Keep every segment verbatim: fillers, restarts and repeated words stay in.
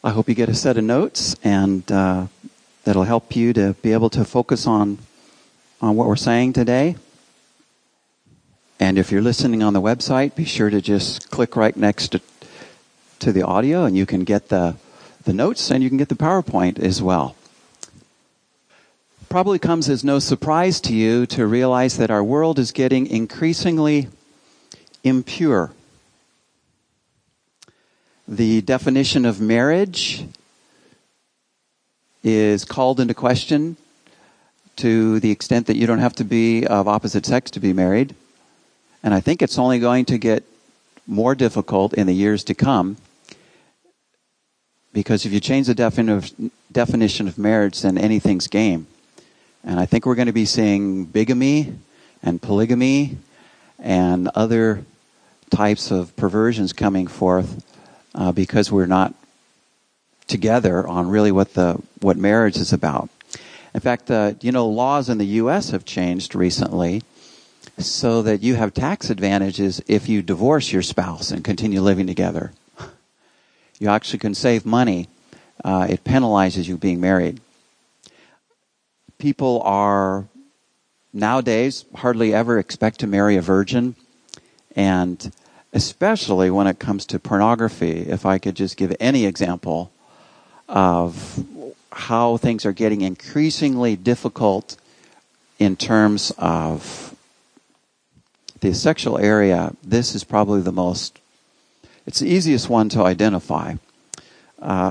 I hope you get a set of notes, and uh, that'll help you to be able to focus on, on what we're saying today. And if you're listening on the website, be sure to just click right next to, to the audio, and you can get the, the notes, and you can get the PowerPoint as well. Probably comes as no surprise to you to realize that our world is getting increasingly impure. The definition of marriage is called into question to the extent that you don't have to be of opposite sex to be married. And I think it's only going to get more difficult in the years to come, because if you change the defin- definition of marriage, then anything's game. And I think we're going to be seeing bigamy and polygamy and other types of perversions coming forth uh, because we're not together on really what the what marriage is about. In fact, uh, you know, laws in the U S have changed recently so that you have tax advantages if you divorce your spouse and continue living together. You actually can save money. Uh, it penalizes you being married. People are nowadays hardly ever expect to marry a virgin, and especially when it comes to pornography. If I could just give any example of how things are getting increasingly difficult in terms of the sexual area, this is probably the most, it's the easiest one to identify. Uh,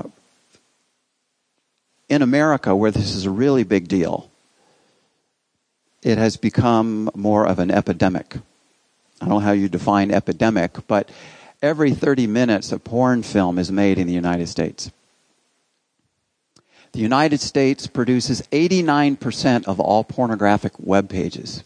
in America, where this is a really big deal, it has become more of an epidemic. I don't know how you define epidemic, but every thirty minutes a porn film is made in the United States. The United States produces eighty-nine percent of all pornographic web pages.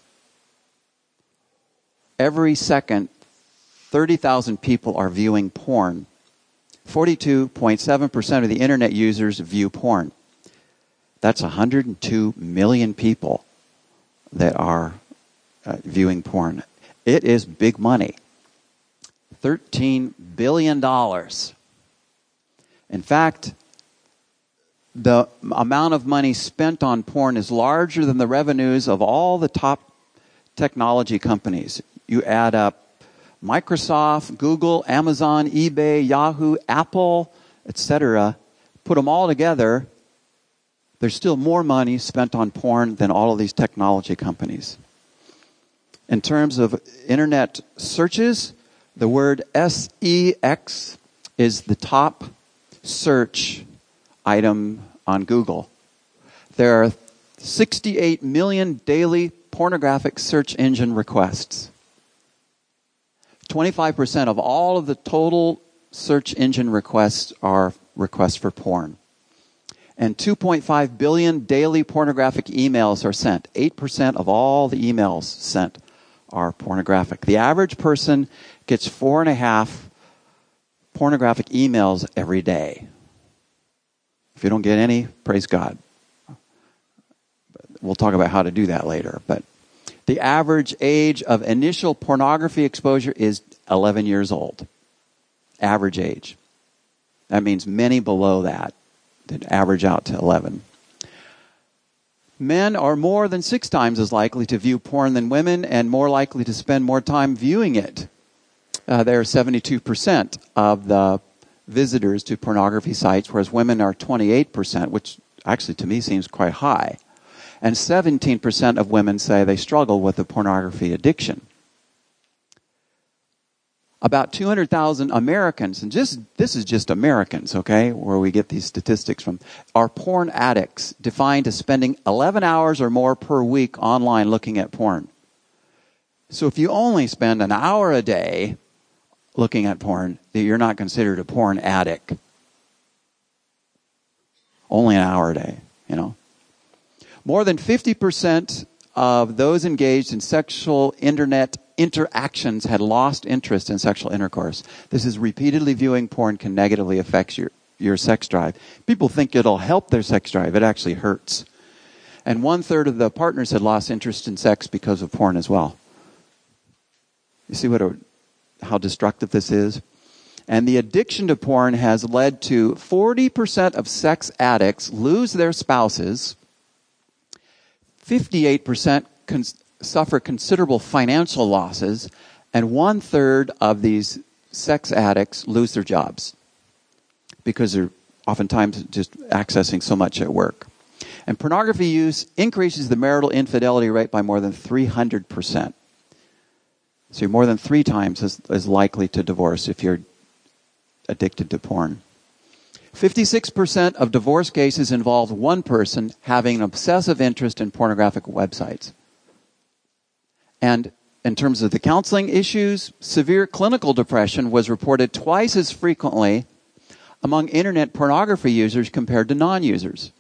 Every second, thirty thousand people are viewing porn. forty-two point seven percent of the internet users view porn. That's one hundred two million people that are uh, viewing porn. It is big money. thirteen billion dollars. In fact, the amount of money spent on porn is larger than the revenues of all the top technology companies. You add up Microsoft, Google, Amazon, eBay, Yahoo, Apple, et cetera. Put them all together, there's still more money spent on porn than all of these technology companies. In terms of internet searches, the word sex is the top search item on Google. There are sixty-eight million daily pornographic search engine requests. twenty-five percent of all of the total search engine requests are requests for porn. And two point five billion daily pornographic emails are sent. eight percent of all the emails sent are pornographic. The average person gets four and a half pornographic emails every day. If you don't get any, praise God. We'll talk about how to do that later. But the average age of initial pornography exposure is eleven years old. Average age. That means many below that that average out to eleven. Men are more than six times as likely to view porn than women, and more likely to spend more time viewing it. Uh, they're seventy-two percent of the visitors to pornography sites, whereas women are twenty-eight percent, which actually to me seems quite high. And seventeen percent of women say they struggle with a pornography addiction. About two hundred thousand Americans, and just this is just Americans, okay, where we get these statistics from, are porn addicts, defined as spending eleven hours or more per week online looking at porn. So if you only spend an hour a day looking at porn, you're not considered a porn addict. Only an hour a day, you know. More than fifty percent of those engaged in sexual internet interactions had lost interest in sexual intercourse. This is repeatedly viewing porn can negatively affect your, your sex drive. People think it'll help their sex drive. It actually hurts. And one third of the partners had lost interest in sex because of porn as well. You see what a, how destructive this is? And the addiction to porn has led to forty percent of sex addicts lose their spouses, fifty-eight percent con- suffer considerable financial losses, and one-third of these sex addicts lose their jobs because they're oftentimes just accessing so much at work. And pornography use increases the marital infidelity rate by more than three hundred percent. So you're more than three times as, as likely to divorce if you're addicted to porn. fifty-six percent of divorce cases involve one person having an obsessive interest in pornographic websites. And in terms of the counseling issues, severe clinical depression was reported twice as frequently among internet pornography users compared to non-users.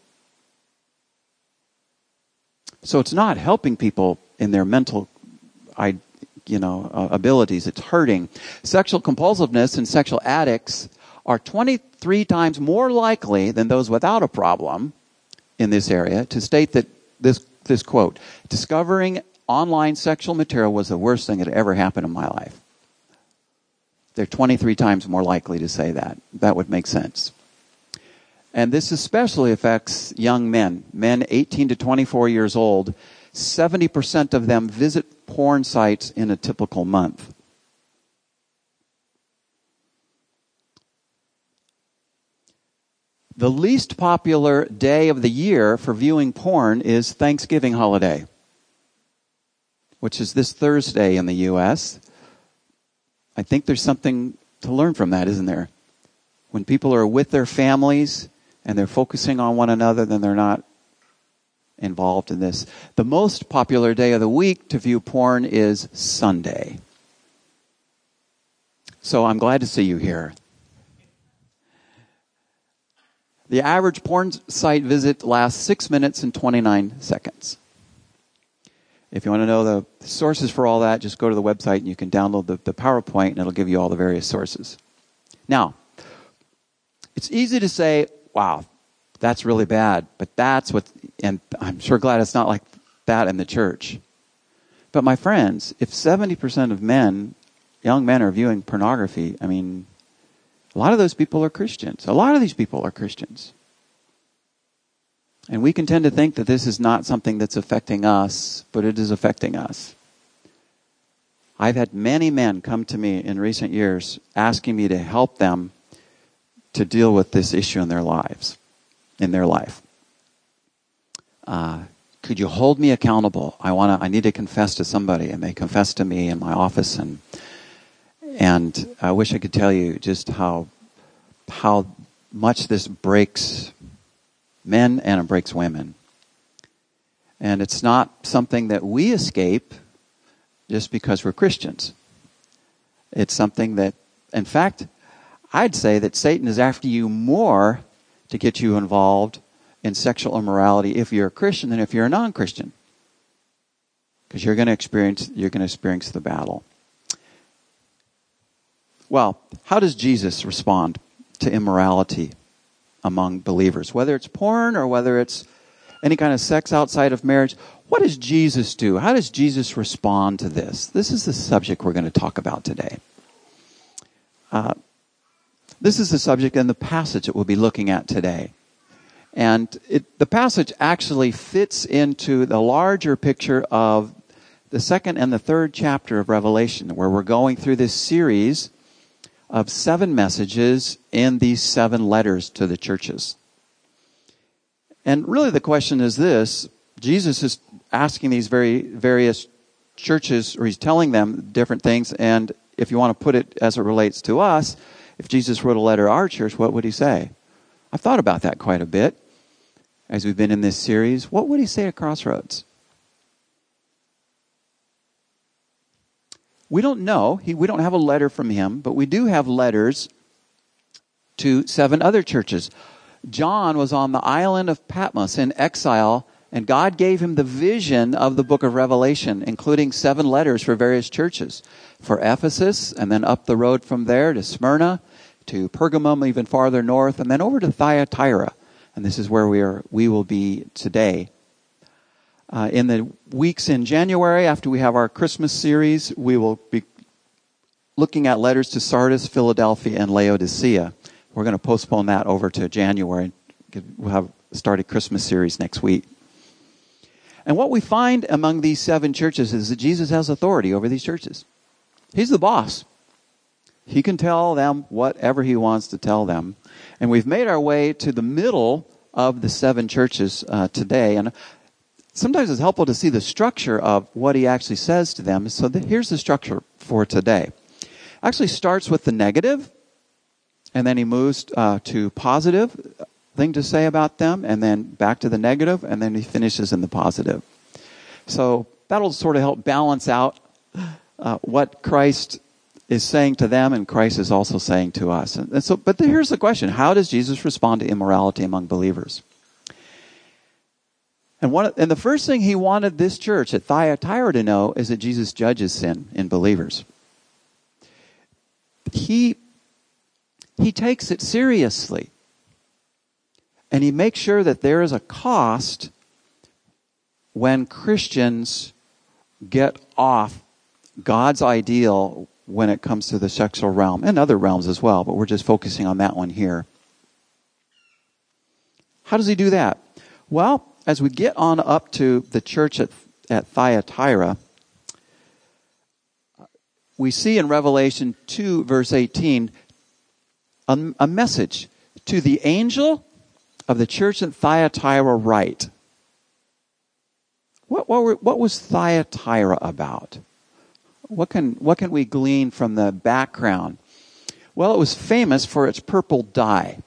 So it's not helping people in their mental, you know, uh, abilities. It's hurting. Sexual compulsiveness and sexual addicts are twenty-three times more likely than those without a problem in this area to state that this this quote, discovering online sexual material was the worst thing that ever happened in my life. They're twenty-three times more likely to say that. That would make sense. And this especially affects young men, men eighteen to twenty-four years old. seventy percent of them visit porn sites in a typical month. The least popular day of the year for viewing porn is Thanksgiving holiday, which is this Thursday in the U S I think there's something to learn from that, isn't there? When people are with their families and they're focusing on one another, then they're not involved in this. The most popular day of the week to view porn is Sunday. So I'm glad to see you here. The average porn site visit lasts six minutes and twenty-nine seconds. If you want to know the sources for all that, just go to the website and you can download the, the PowerPoint and it'll give you all the various sources. Now, it's easy to say, wow, that's really bad, but that's what, and I'm sure glad it's not like that in the church. But my friends, if seventy percent of men, young men are viewing pornography, I mean, a lot of those people are Christians. A lot of these people are Christians. And we can tend to think that this is not something that's affecting us, but it is affecting us. I've had many men come to me in recent years asking me to help them to deal with this issue in their lives, in their life. Uh, could you hold me accountable? I want to. I need to confess to somebody, and they confess to me in my office, and and I wish I could tell you just how how much this breaks men and it breaks women. And it's not something that we escape just because we're Christians. It's something that, in fact, I'd say that Satan is after you more to get you involved in sexual immorality if you're a Christian than if you're a non-Christian. Because you're going to experience, you're going to experience the battle. Well, how does Jesus respond to immorality among believers? Whether it's porn or whether it's any kind of sex outside of marriage, what does Jesus do? How does Jesus respond to this? This is the subject we're going to talk about today. Uh, this is the subject and the passage that we'll be looking at today. And it, the passage actually fits into the larger picture of the second and the third chapter of Revelation, where we're going through this series of seven messages in these seven letters to the churches. And really the question is this: Jesus is asking these very various churches, or he's telling them different things, and if you want to put it as it relates to us, if Jesus wrote a letter to our church, what would he say? I've thought about that quite a bit as we've been in this series. What would he say at Crossroads? We don't know. He, we don't have a letter from him, but we do have letters to seven other churches. John was on the island of Patmos in exile, and God gave him the vision of the book of Revelation, including seven letters for various churches. For Ephesus, and then up the road from there to Smyrna, to Pergamum, even farther north, and then over to Thyatira. And this is where we are. We will be today. Uh, in the weeks in January, after we have our Christmas series, we will be looking at letters to Sardis, Philadelphia, and Laodicea. We're going to postpone that over to January. We'll have started Christmas series next week. And what we find among these seven churches is that Jesus has authority over these churches. He's the boss. He can tell them whatever he wants to tell them. And we've made our way to the middle of the seven churches uh, today. And sometimes it's helpful to see the structure of what he actually says to them. So the, here's the structure for today. Actually starts with the negative, and then he moves uh, to positive thing to say about them, and then back to the negative, and then he finishes in the positive. So that'll sort of help balance out uh, what Christ is saying to them, and Christ is also saying to us. And, and so, but the, here's the question: how does Jesus respond to immorality among believers? And one, and the first thing he wanted this church at Thyatira to know is that Jesus judges sin in believers. He he takes it seriously. And he makes sure that there is a cost when Christians get off God's ideal when it comes to the sexual realm, and other realms as well, but we're just focusing on that one here. How does he do that? Well, as we get on up to the church at, at Thyatira, we see in Revelation two, verse eighteen, a, a message to the angel of the church at Thyatira write. What, what, were, what was Thyatira about? What can, what can we glean from the background? Well, it was famous for its purple dye.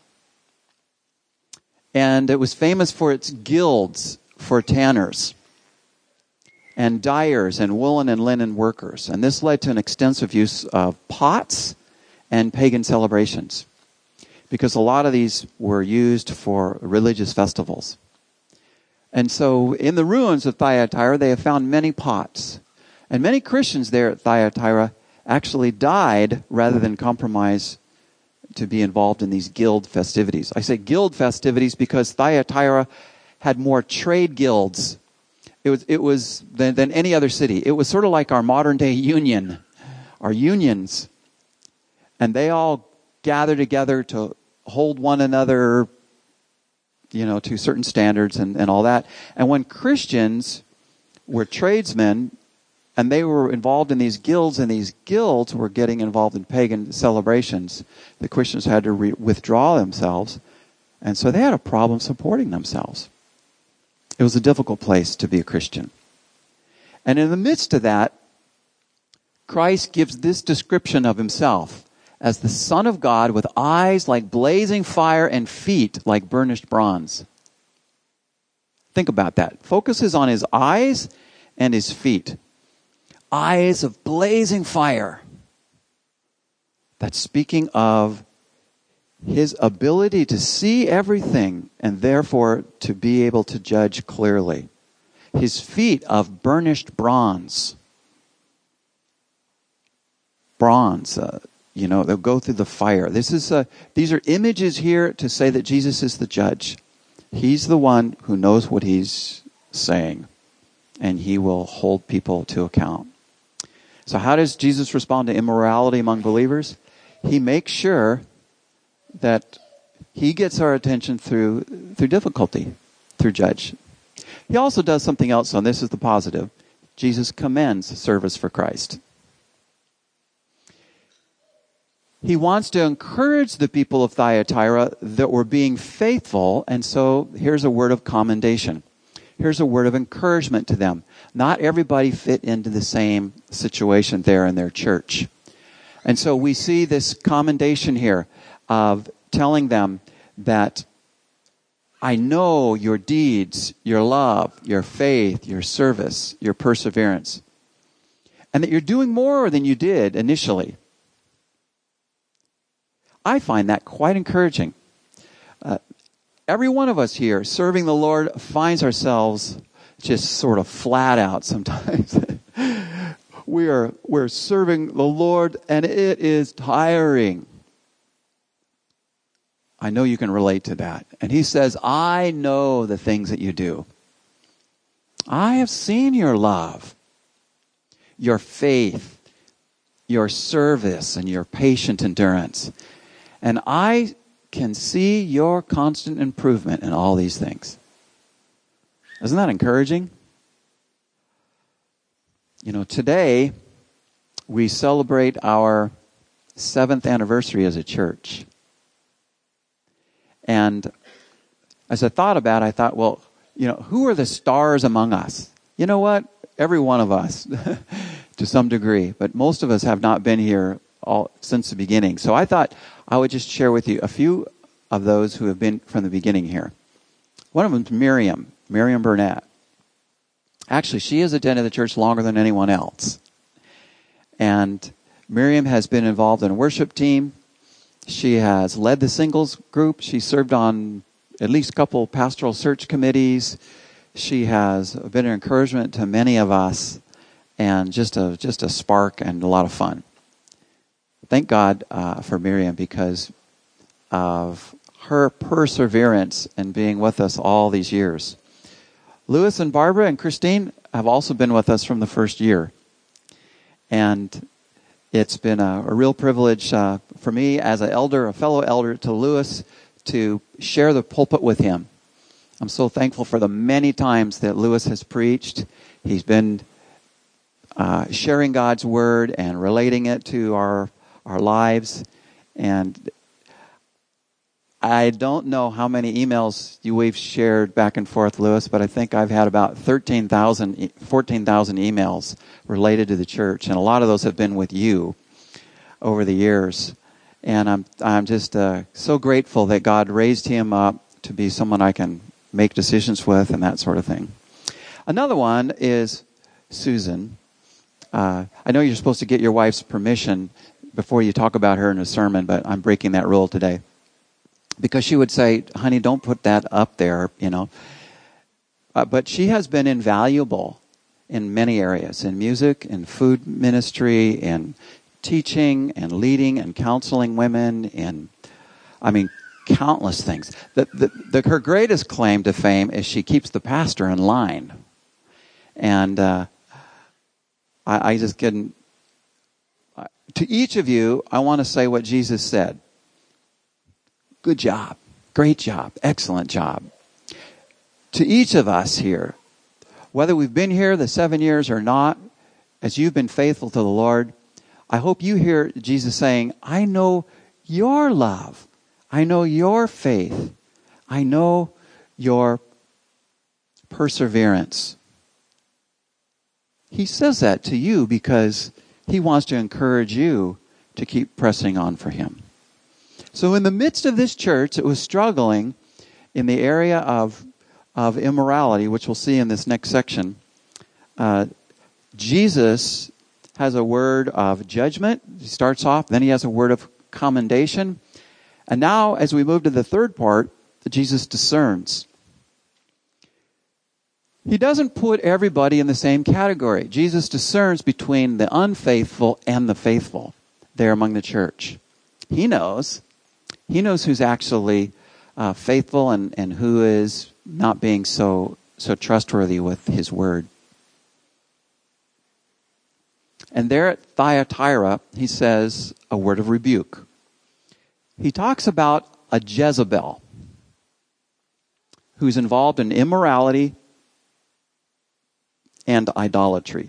And it was famous for its guilds for tanners and dyers and woolen and linen workers. And this led to an extensive use of pots and pagan celebrations, because a lot of these were used for religious festivals. And so in the ruins of Thyatira, they have found many pots. And many Christians there at Thyatira actually died rather than compromise to be involved in these guild festivities. I say guild festivities because Thyatira had more trade guilds It was it was than, than any other city. It was sort of like our modern day union, our unions. And they all gather together to hold one another, you know, to certain standards and, and all that. And when Christians were tradesmen and they were involved in these guilds, and these guilds were getting involved in pagan celebrations, the Christians had to re- withdraw themselves. And so they had a problem supporting themselves. It was a difficult place to be a Christian. And in the midst of that, Christ gives this description of himself as the Son of God with eyes like blazing fire and feet like burnished bronze. Think about that. Focuses on his eyes and his feet. Eyes of blazing fire. That's speaking of his ability to see everything and therefore to be able to judge clearly. His feet of burnished bronze. Bronze, uh, you know, they'll go through the fire. This is a, these are images here to say that Jesus is the judge. He's the one who knows what he's saying, and he will hold people to account. So how does Jesus respond to immorality among believers? He makes sure that he gets our attention through through difficulty, through judge. He also does something else, and this is the positive. Jesus commends service for Christ. He wants to encourage the people of Thyatira that were being faithful, and so here's a word of commendation. Here's a word of encouragement to them. Not everybody fit into the same situation there in their church. And so we see this commendation here of telling them that I know your deeds, your love, your faith, your service, your perseverance, and that you're doing more than you did initially. I find that quite encouraging. Uh, every one of us here serving the Lord finds ourselves just sort of flat out sometimes. we are we're serving the Lord and it is tiring. I know you can relate to that. And he says, I know the things that you do. I have seen your love, your faith, your service and your patient endurance. And I can see your constant improvement in all these things. Isn't that encouraging? You know, today we celebrate our seventh anniversary as a church. And as I thought about it, I thought, well, you know, who are the stars among us? You know what? Every one of us, to some degree. But most of us have not been here all since the beginning. So I thought I would just share with you a few of those who have been from the beginning here. One of them is Miriam, Miriam Burnett. Actually, she has attended the church longer than anyone else. And Miriam has been involved in a worship team. She has led the singles group. She served on at least a couple pastoral search committees. She has been an encouragement to many of us, and just a just a spark and a lot of fun. Thank God uh, for Miriam because of her perseverance and being with us all these years. Louis and Barbara and Christine have also been with us from the first year. And it's been a, a real privilege uh, for me as an elder, a fellow elder to Louis, to share the pulpit with him. I'm so thankful for the many times that Louis has preached. He's been uh, sharing God's word and relating it to our our lives. And I don't know how many emails you we've shared back and forth, Louis, but I think I've had about thirteen thousand, fourteen thousand emails related to the church, and a lot of those have been with you over the years. And I'm I'm just uh, so grateful that God raised him up to be someone I can make decisions with and that sort of thing. Another one is Susan. Uh, I know you're supposed to get your wife's permission before you talk about her in a sermon, but I'm breaking that rule today. Because she would say, honey, don't put that up there, you know. Uh, but she has been invaluable in many areas, in music, in food ministry, in teaching and leading and counseling women, in, I mean, countless things. The, the, the, her greatest claim to fame is she keeps the pastor in line. And uh, I, I just couldn't. Uh, to each of you, I want to say what Jesus said. Good job. Great job. Excellent job. To each of us here, whether we've been here the seven years or not, as you've been faithful to the Lord, I hope you hear Jesus saying, I know your love. I know your faith. I know your perseverance. He says that to you because he wants to encourage you to keep pressing on for him. So in the midst of this church, it was struggling in the area of, of immorality, which we'll see in this next section. Uh, Jesus has a word of judgment. He starts off, then he has a word of commendation. And now, as we move to the third part, Jesus discerns. He doesn't put everybody in the same category. Jesus discerns between the unfaithful and the faithful there among the church. He knows. He knows who's actually uh, faithful and, and who is not being so so trustworthy with his word. And there at Thyatira, he says a word of rebuke. He talks about a Jezebel who's involved in immorality and idolatry.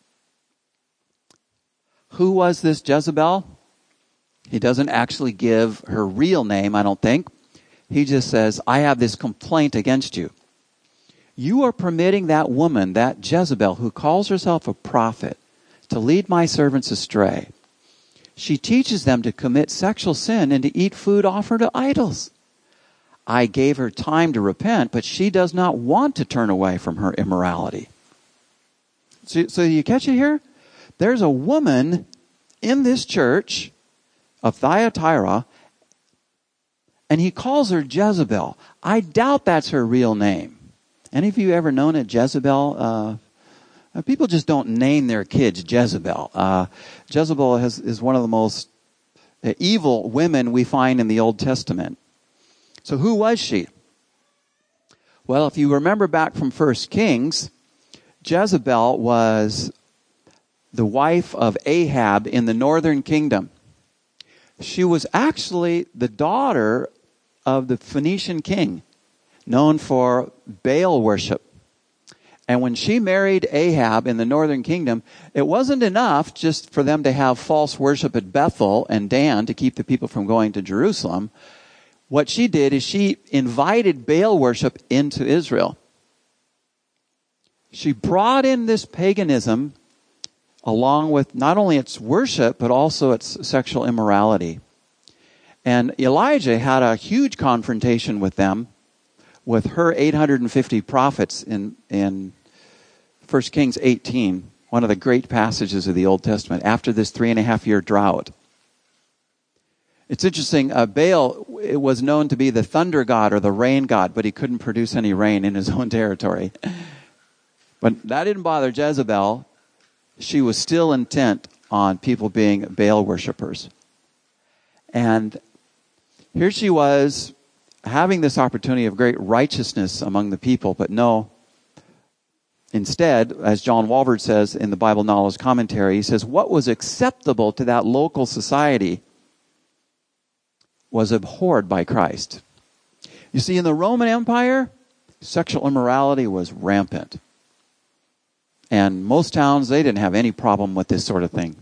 Who was this Jezebel? He doesn't actually give her real name, I don't think. He just says, I have this complaint against you. You are permitting that woman, that Jezebel, who calls herself a prophet, to lead my servants astray. She teaches them to commit sexual sin and to eat food offered to idols. I gave her time to repent, but she does not want to turn away from her immorality. So, so you catch it here? There's a woman in this church of Thyatira, and he calls her Jezebel. I doubt that's her real name. Any of you ever known a Jezebel? Uh, people just don't name their kids Jezebel. Uh, Jezebel has, is one of the most evil women we find in the Old Testament. So who was she? Well, if you remember back from First Kings, Jezebel was the wife of Ahab in the northern kingdom. She was actually the daughter of the Phoenician king, known for Baal worship. And when she married Ahab in the northern kingdom, it wasn't enough just for them to have false worship at Bethel and Dan to keep the people from going to Jerusalem. What she did is she invited Baal worship into Israel. She brought in this paganism along with not only its worship, but also its sexual immorality. And Elijah had a huge confrontation with them, with her eight hundred fifty prophets in, in First Kings eighteen, one of the great passages of the Old Testament, after this three and a half year drought. It's interesting, uh, Baal it was known to be the thunder god or the rain god, but he couldn't produce any rain in his own territory. But that didn't bother Jezebel. She was still intent on people being Baal worshipers. And here she was having this opportunity of great righteousness among the people, but no. Instead, as John Walvoord says in the Bible Knowledge Commentary, he says, what was acceptable to that local society was abhorred by Christ. You see, in the Roman Empire, sexual immorality was rampant. And most towns, they didn't have any problem with this sort of thing.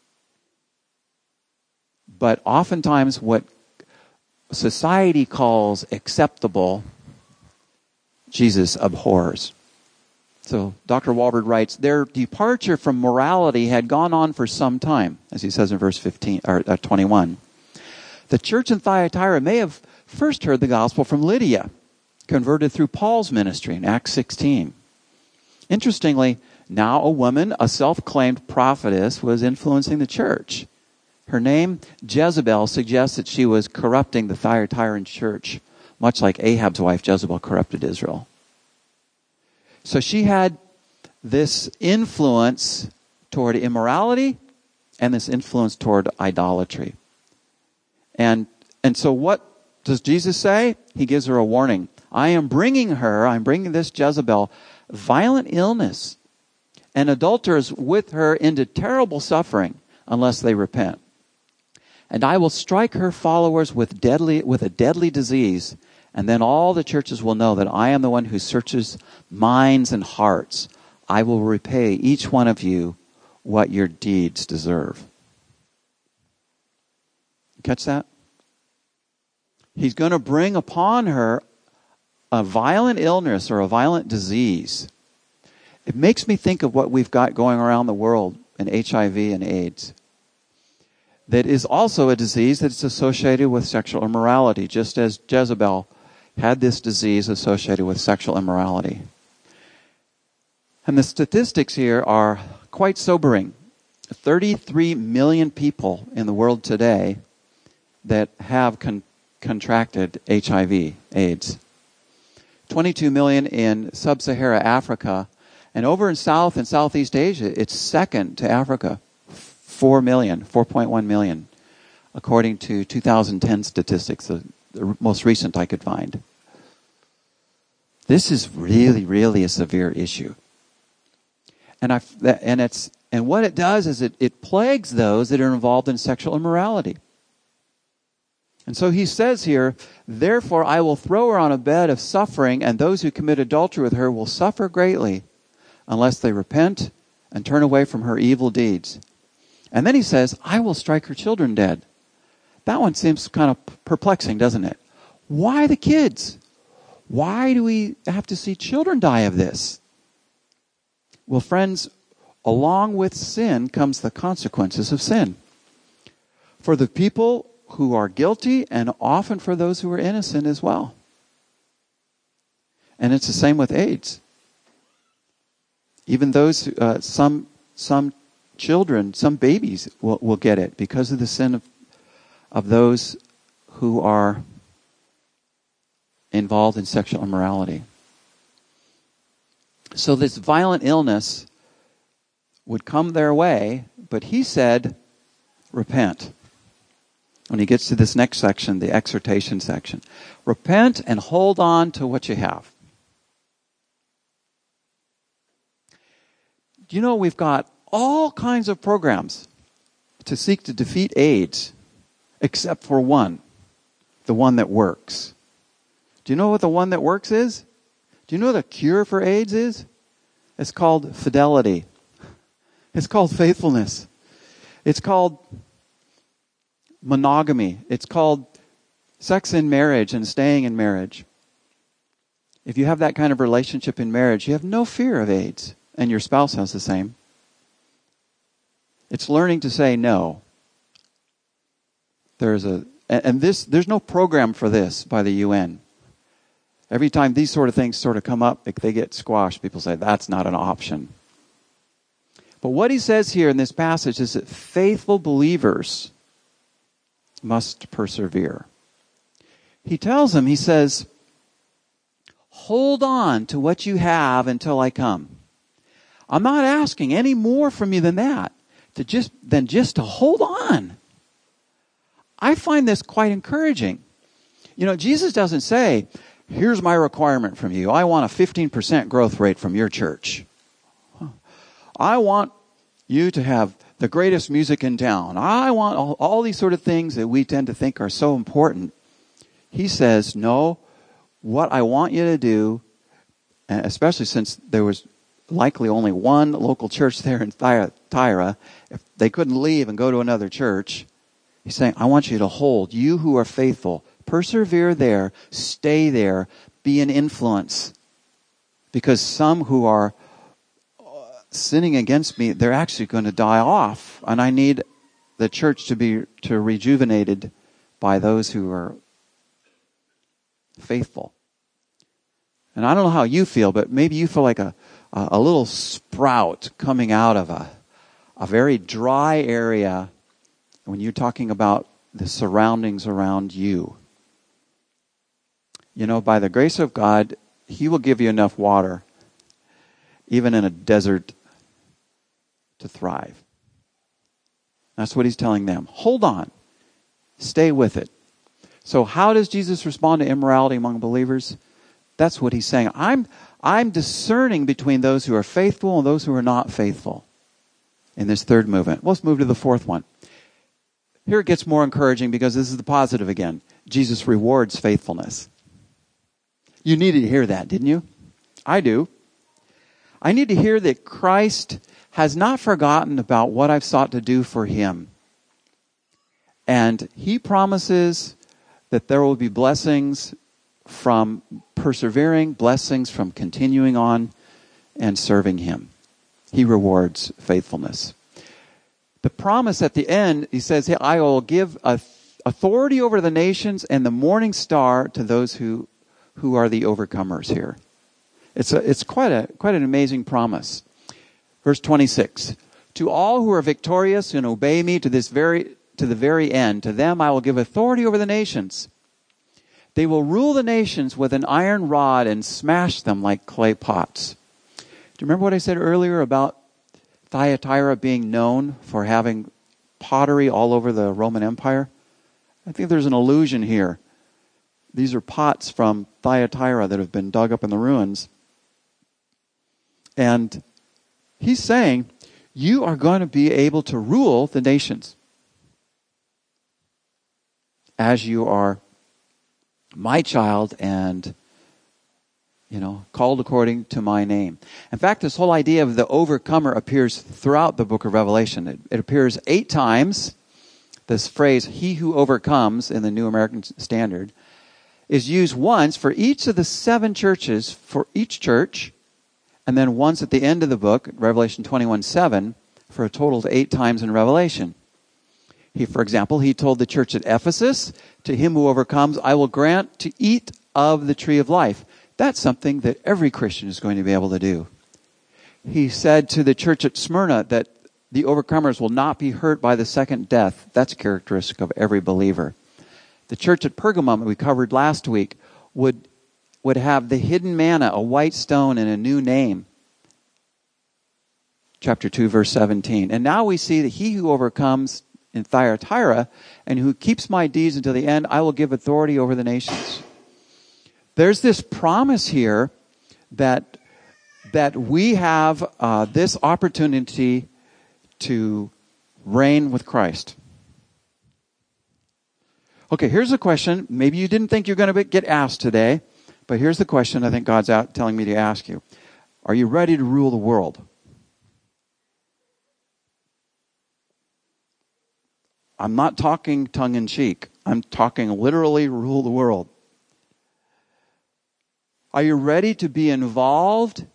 But oftentimes what society calls acceptable, Jesus abhors. So Doctor Walvoord writes, their departure from morality had gone on for some time, as he says in verse fifteen or uh, twenty-one. The church in Thyatira may have first heard the gospel from Lydia, converted through Paul's ministry in Acts sixteen. Interestingly, now a woman, a self-claimed prophetess, was influencing the church. Her name, Jezebel, suggests that she was corrupting the Thyatiran church, much like Ahab's wife Jezebel corrupted Israel. So she had this influence toward immorality and this influence toward idolatry. And and so what does Jesus say? He gives her a warning. I am bringing her, I'm bringing this Jezebel, violent illness and adulterers with her into terrible suffering unless they repent. And I will strike her followers with deadly with a deadly disease, and then all the churches will know that I am the one who searches minds and hearts. I will repay each one of you what your deeds deserve. Catch that? He's going to bring upon her a violent illness or a violent disease. It makes me think of what we've got going around the world in H I V and AIDS. That is also a disease that's associated with sexual immorality, just as Jezebel had this disease associated with sexual immorality. And the statistics here are quite sobering. thirty-three million people in the world today that have con- contracted H I V, AIDS. twenty-two million in sub-Saharan Africa. And over in South and Southeast Asia, it's second to Africa. four million, four point one million, according to two thousand ten statistics, the, the most recent I could find. This is really, really a severe issue. And I and it's and what it does is it, it plagues those that are involved in sexual immorality. And so he says here, therefore I will throw her on a bed of suffering, and those who commit adultery with her will suffer greatly unless they repent and turn away from her evil deeds. And then he says, I will strike her children dead. That one seems kind of perplexing, doesn't it? Why the kids? Why do we have to see children die of this? Well, friends, along with sin comes the consequences of sin. For the people who are guilty, and often for those who are innocent as well. And it's the same with AIDS. Even those, uh, some some children, some babies will, will get it because of the sin of, of those who are involved in sexual immorality. So this violent illness would come their way, but he said, repent. When he gets to this next section, the exhortation section. Repent and hold on to what you have. Do you know we've got all kinds of programs to seek to defeat AIDS, except for one, the one that works. Do you know what the one that works is? Do you know what the cure for AIDS is? It's called fidelity. It's called faithfulness. It's called monogamy. It's called sex in marriage and staying in marriage. If you have that kind of relationship in marriage, you have no fear of AIDS, and your spouse has the same. It's learning to say no. There's a and this there's no program for this by the U N. Every time these sort of things sort of come up, they get squashed. People say that's not an option. But what he says here in this passage is that faithful believers must persevere. He tells them, he says, hold on to what you have until I come. I'm not asking any more from you than that, to just than just to hold on. I find this quite encouraging. You know, Jesus doesn't say, here's my requirement from you. I want a fifteen percent growth rate from your church. I want you to have the greatest music in town. I want all, all these sort of things that we tend to think are so important. He says, no, what I want you to do, especially since there was likely only one local church there in Thyatira, if they couldn't leave and go to another church, he's saying, I want you to hold, you who are faithful, persevere there, stay there, be an influence. Because some who are sinning against me, they're actually going to die off. And I need the church to be to rejuvenated by those who are faithful. And I don't know how you feel, but maybe you feel like a, a little sprout coming out of a, a very dry area when you're talking about the surroundings around you. You know, by the grace of God, He will give you enough water, even in a desert, to thrive. That's what He's telling them. Hold on. Stay with it. So how does Jesus respond to immorality among believers? That's what He's saying. I'm, I'm discerning between those who are faithful and those who are not faithful in this third movement. Let's move to the fourth one. Here it gets more encouraging because this is the positive again. Jesus rewards faithfulness. You needed to hear that, didn't you? I do. I need to hear that Christ has not forgotten about what I've sought to do for Him. And He promises that there will be blessings from persevering, blessings from continuing on and serving Him. He rewards faithfulness. The promise at the end, He says, hey, I will give authority over the nations and the morning star to those who, who are the overcomers here. It's a, it's quite a quite an amazing promise. Verse twenty-six. To all who are victorious and obey me to this very to the very end, to them I will give authority over the nations. They will rule the nations with an iron rod and smash them like clay pots. Do you remember what I said earlier about Thyatira being known for having pottery all over the Roman Empire? I think there's an allusion here. These are pots from Thyatira that have been dug up in the ruins. And He's saying, you are going to be able to rule the nations as you are my child and, you know, called according to my name. In fact, this whole idea of the overcomer appears throughout the book of Revelation. It, it appears eight times. This phrase, he who overcomes, in the New American Standard, is used once for each of the seven churches, for each church, and then once at the end of the book, Revelation twenty-one seven, for a total of eight times in Revelation. He, for example, he told the church at Ephesus, to him who overcomes, I will grant to eat of the tree of life. That's something that every Christian is going to be able to do. He said to the church at Smyrna that the overcomers will not be hurt by the second death. That's characteristic of every believer. The church at Pergamum that we covered last week would, would have the hidden manna, a white stone, and a new name. Chapter two, verse seventeen. And now we see that he who overcomes in Thyatira and who keeps my deeds until the end, I will give authority over the nations. There's this promise here that, that we have uh, this opportunity to reign with Christ. Okay, here's a question. Maybe you didn't think you're going to get asked today, but here's the question I think God's out telling me to ask you. Are you ready to rule the world? I'm not talking tongue-in-cheek. I'm talking literally rule the world. Are you ready to be involved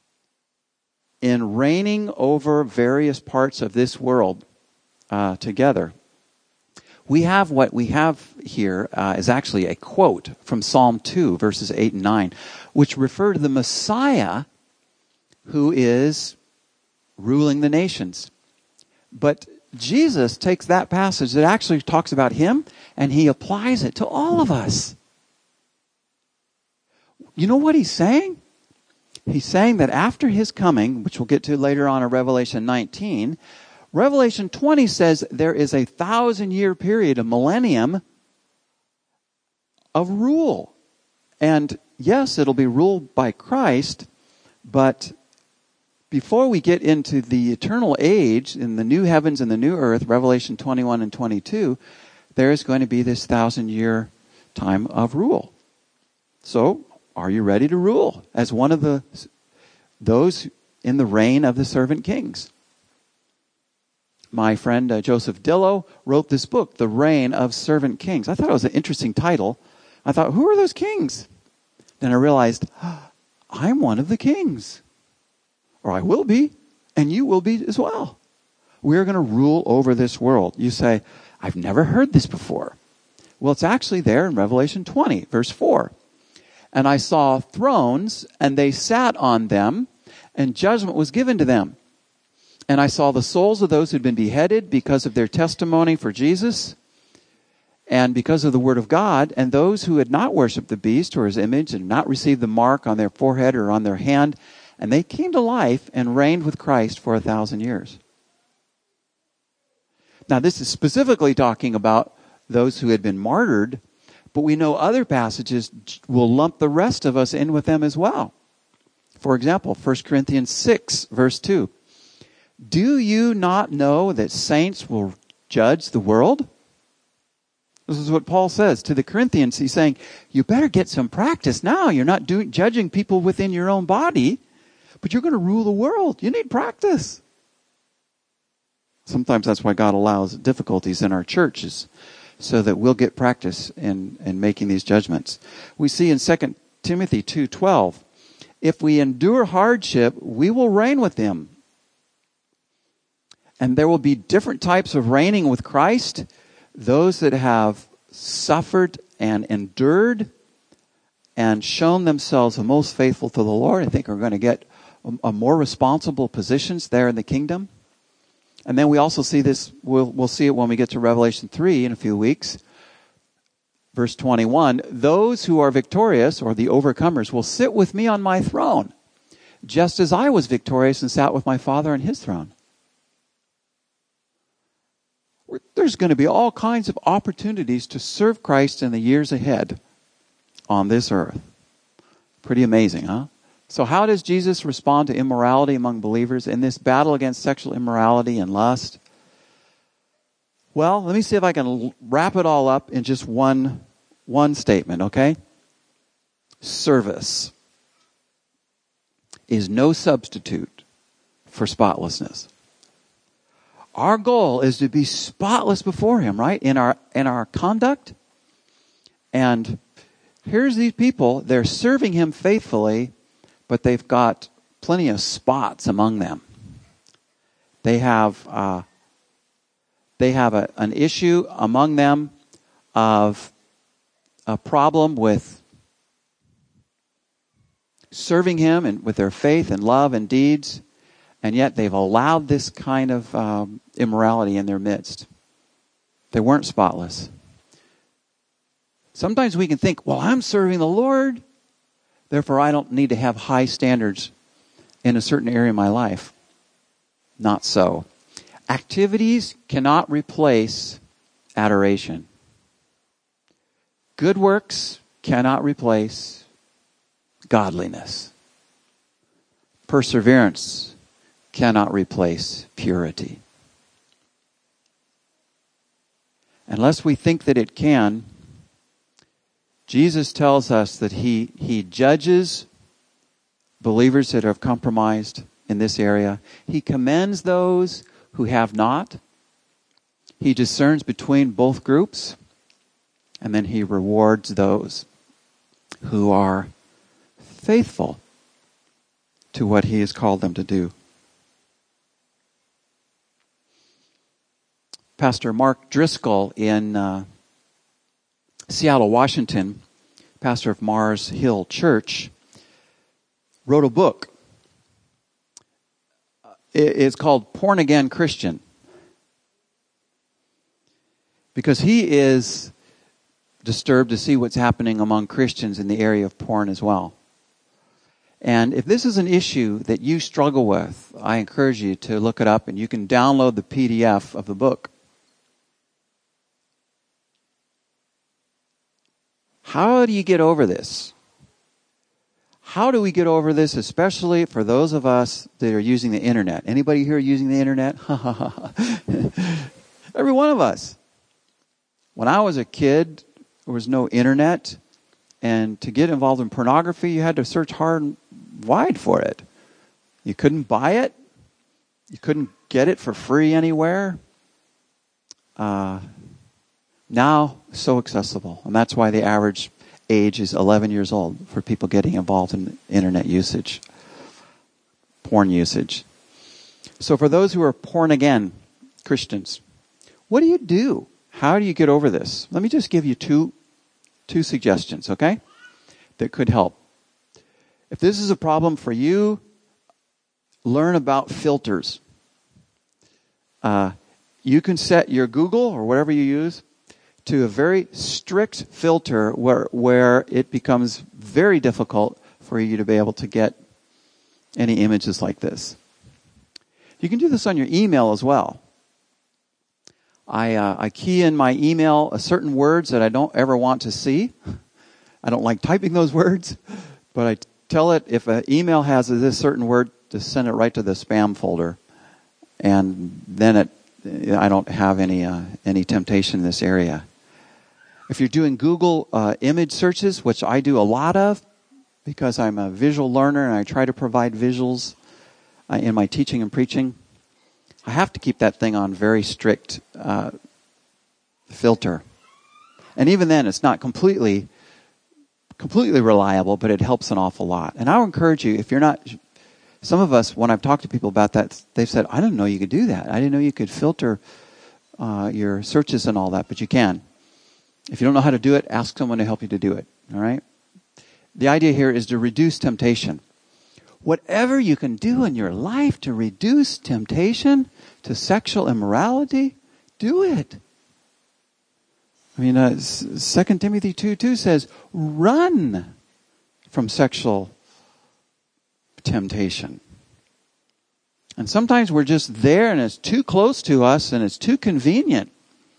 in reigning over various parts of this world uh, together? We have what we have here uh, is actually a quote from Psalm two, verses eight and nine, which refer to the Messiah who is ruling the nations. But Jesus takes that passage that actually talks about him and he applies it to all of us. You know what he's saying? He's saying that after his coming, which we'll get to later on in Revelation nineteen, Revelation twenty says there is a thousand year period, a millennium of rule. And yes, it'll be ruled by Christ, but before we get into the eternal age, in the new heavens and the new earth, Revelation twenty-one and twenty-two, there is going to be this thousand year time of rule. So, are you ready to rule as one of the those in the reign of the servant kings? My friend uh, Joseph Dillow wrote this book, The Reign of Servant Kings. I thought it was an interesting title. I thought, who are those kings? Then I realized, oh, I'm one of the kings. Or I will be, and you will be as well. We're going to rule over this world. You say, I've never heard this before. Well, it's actually there in Revelation twenty, verse four. And I saw thrones, and they sat on them, and judgment was given to them. And I saw the souls of those who'd been beheaded because of their testimony for Jesus and because of the word of God, and those who had not worshipped the beast or his image and not received the mark on their forehead or on their hand, and they came to life and reigned with Christ for a thousand years. Now, this is specifically talking about those who had been martyred, but we know other passages will lump the rest of us in with them as well. For example, First Corinthians six, verse two. Do you not know that saints will judge the world? This is what Paul says to the Corinthians. He's saying, you better get some practice now. You're not doing, judging people within your own body, but you're going to rule the world. You need practice. Sometimes that's why God allows difficulties in our churches, so that we'll get practice in, in making these judgments. We see in Second Timothy two twelve, if we endure hardship, we will reign with him. And there will be different types of reigning with Christ. Those that have suffered and endured and shown themselves the most faithful to the Lord, I think are going to get a, a more responsible positions there in the kingdom. And then we also see this, we'll, we'll see it when we get to Revelation three in a few weeks. Verse twenty-one, those who are victorious, or the overcomers, will sit with me on my throne, just as I was victorious and sat with my Father on his throne. There's going to be all kinds of opportunities to serve Christ in the years ahead on this earth. Pretty amazing, huh? So how does Jesus respond to immorality among believers in this battle against sexual immorality and lust? Well, let me see if I can wrap it all up in just one, one statement, okay? Service is no substitute for spotlessness. Our goal is to be spotless before him, right? In our in our conduct. And here's these people, they're serving him faithfully, but they've got plenty of spots among them. They have uh, they have a, an issue among them of a problem with serving him and with their faith and love and deeds. And yet they've allowed this kind of um, immorality in their midst. They weren't spotless. Sometimes we can think, well, I'm serving the Lord, therefore I don't need to have high standards in a certain area of my life. Not so. Activities cannot replace adoration. Good works cannot replace godliness. Perseverance cannot replace purity. unless we think that it can, Jesus tells us that he, he judges believers that have compromised in this area. He commends those who have not. He discerns between both groups. And then he rewards those who are faithful to what he has called them to do. Pastor Mark Driscoll in uh, Seattle, Washington, pastor of Mars Hill Church, wrote a book. It's called Porn Again Christian. Because he is disturbed to see what's happening among Christians in the area of porn as well. And if this is an issue that you struggle with, I encourage you to look it up, and you can download the P D F of the book. How do you get over this? How do we get over this, especially for those of us that are using the internet? Anybody here using the internet? Every one of us. When I was a kid, there was no internet, and to get involved in pornography, you had to search hard and wide for it. You couldn't buy it. You couldn't get it for free anywhere. Uh, now, so accessible. And that's why the average age is eleven years old for people getting involved in internet usage, porn usage. So for those who are born again Christians, what do you do? How do you get over this? Let me just give you two two suggestions, okay, that could help. If this is a problem for you, learn about filters. Uh, you can set your Google or whatever you use to a very strict filter where where it becomes very difficult for you to be able to get any images like this. You can do this on your email as well. I uh, I key in my email a certain words that I don't ever want to see. I don't like typing those words, but I tell it if an email has this certain word, to send it right to the spam folder, and then it I don't have any uh, any temptation in this area. If you're doing Google uh, image searches, which I do a lot of because I'm a visual learner and I try to provide visuals uh, in my teaching and preaching, I have to keep that thing on very strict uh, filter. And even then, it's not completely completely reliable, but it helps an awful lot. And I would encourage you, if you're not... Some of us, when I've talked to people about that, they've said, I didn't know you could do that. I didn't know you could filter uh, your searches and all that, but you can. If you don't know how to do it, ask someone to help you to do it. All right? The idea here is to reduce temptation. Whatever you can do in your life to reduce temptation to sexual immorality, do it. I mean, uh, Second Timothy two two says, run from sexual temptation. And sometimes we're just there and it's too close to us and it's too convenient.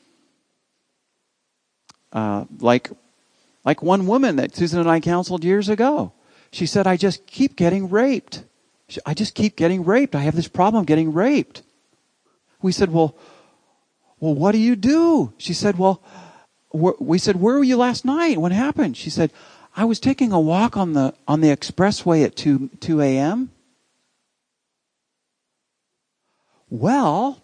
Uh, like, like one woman that Susan and I counseled years ago. She said, I just keep getting raped. I just keep getting raped. I have this problem getting raped. We said, well, well, what do you do? She said, well, we said, where were you last night? What happened? She said, I was taking a walk on the on the expressway at two a.m. Well,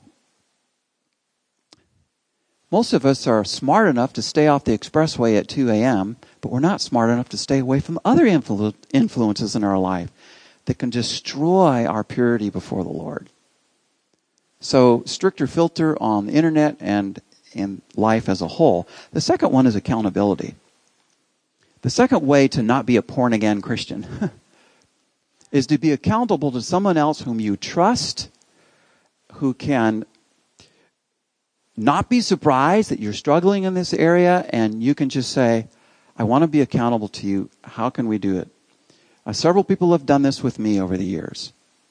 most of us are smart enough to stay off the expressway at two a.m., but we're not smart enough to stay away from other influ- influences in our life that can destroy our purity before the Lord. So, stricter filter on the internet and in life as a whole. The second one is accountability. The second way to not be a born-again Christian is to be accountable to someone else whom you trust, who can not be surprised that you're struggling in this area, and you can just say, I want to be accountable to you. How can we do it? Uh, several people have done this with me over the years.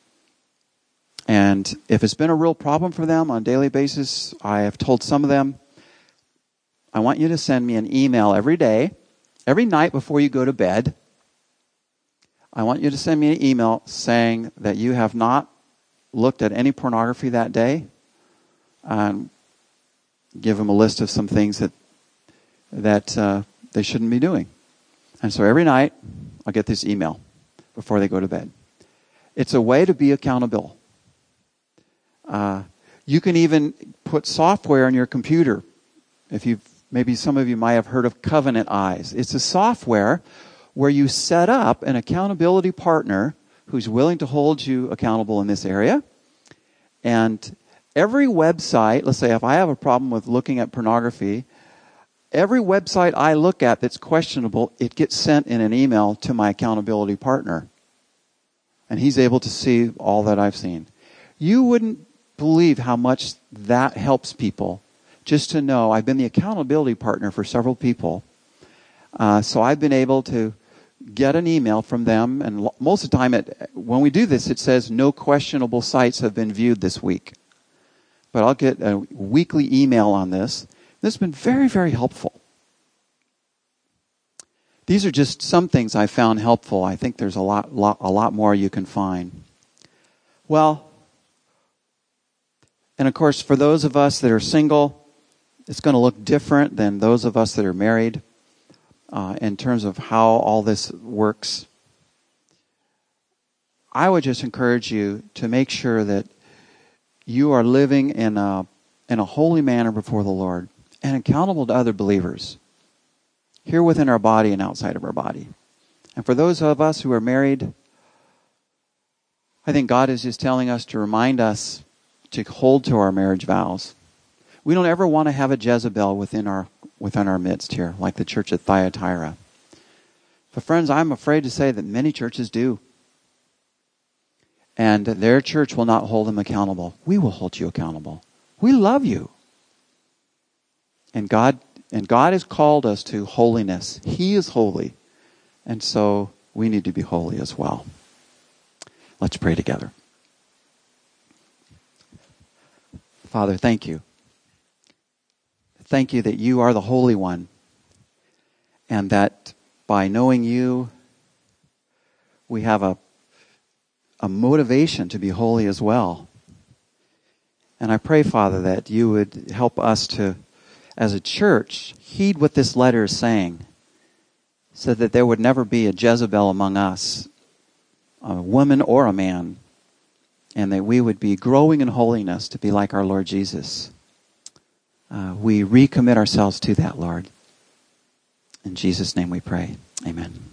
And if it's been a real problem for them on a daily basis, I have told some of them, I want you to send me an email every day, every night before you go to bed. I want you to send me an email saying that you have not looked at any pornography that day. Um, give them a list of some things that that uh, they shouldn't be doing. And so every night, I'll get this email before they go to bed. It's a way to be accountable. Uh, you can even put software on your computer. If you've, maybe some of you might have heard of Covenant Eyes. It's a software where you set up an accountability partner who's willing to hold you accountable in this area. And every website, let's say if I have a problem with looking at pornography, every website I look at that's questionable, it gets sent in an email to my accountability partner. And he's able to see all that I've seen. You wouldn't believe how much that helps people. Just to know, I've been the accountability partner for several people. Uh, so I've been able to get an email from them, and most of the time, it, when we do this, it says no questionable sites have been viewed this week. But I'll get a weekly email on this. This has been very, very helpful. These are just some things I found helpful. I think there's a lot, lot, a lot more you can find. Well, and of course, for those of us that are single, it's going to look different than those of us that are married. Uh, in terms of how all this works, I would just encourage you to make sure that you are living in a in a holy manner before the Lord and accountable to other believers, here within our body and outside of our body. And for those of us who are married, I think God is just telling us to remind us to hold to our marriage vows. We don't ever want to have a Jezebel within our within our midst here, like the church at Thyatira. But friends, I'm afraid to say that many churches do. And their church will not hold them accountable. We will hold you accountable. We love you. And God and God has called us to holiness. He is holy. And so we need to be holy as well. Let's pray together. Father, thank you. Thank you that you are the Holy One, and that by knowing you, we have a, a motivation to be holy as well. And I pray, Father, that you would help us to, as a church, heed what this letter is saying, so that there would never be a Jezebel among us, a woman or a man, and that we would be growing in holiness to be like our Lord Jesus. Uh, we recommit ourselves to that, Lord. In Jesus' name we pray. Amen.